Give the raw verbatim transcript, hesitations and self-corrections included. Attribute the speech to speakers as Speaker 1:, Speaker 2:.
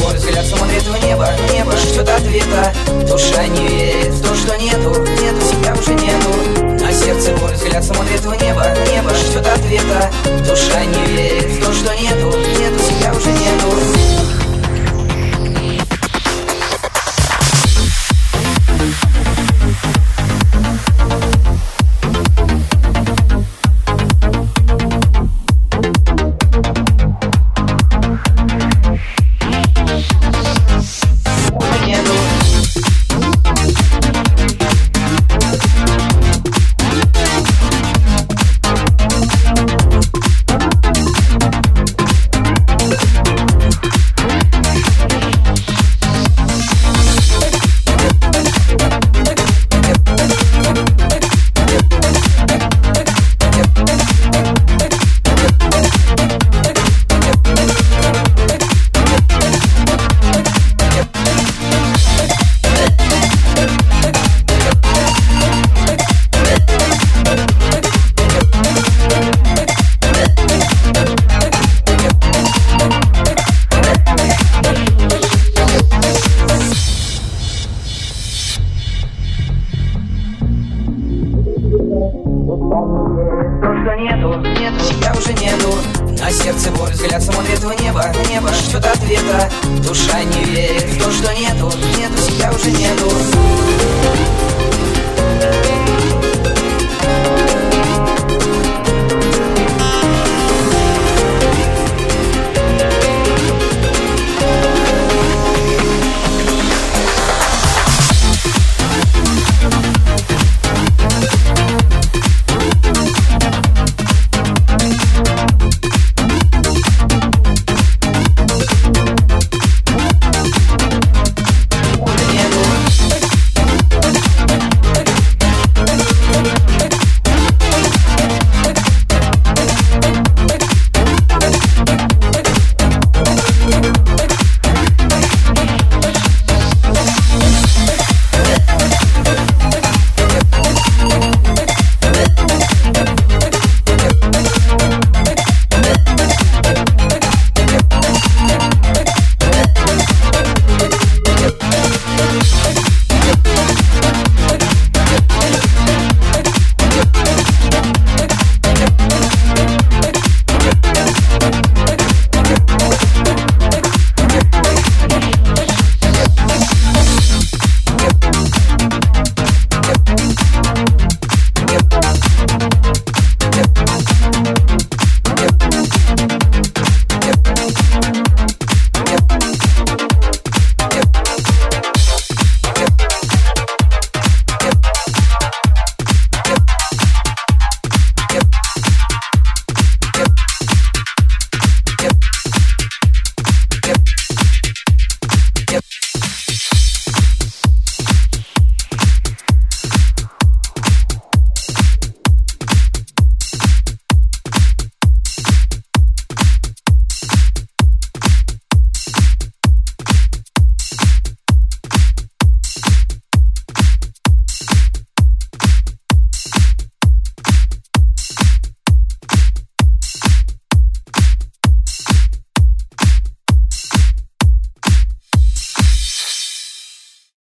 Speaker 1: мой взгляд смотрит в небо, небо ждет ответа. Душа не верит в то, что нету, нету, себя уже нету. На сердце мой взгляд смотрит в небо, небо ждет ответа. Душа не верит в то, что нету, нету, себя уже нету. Нету, нету, себя уже нету. На сердце мой взгляд смотрит в небо, небо ждет ответа. Душа не верит в то, что нету, нету, себя уже нету.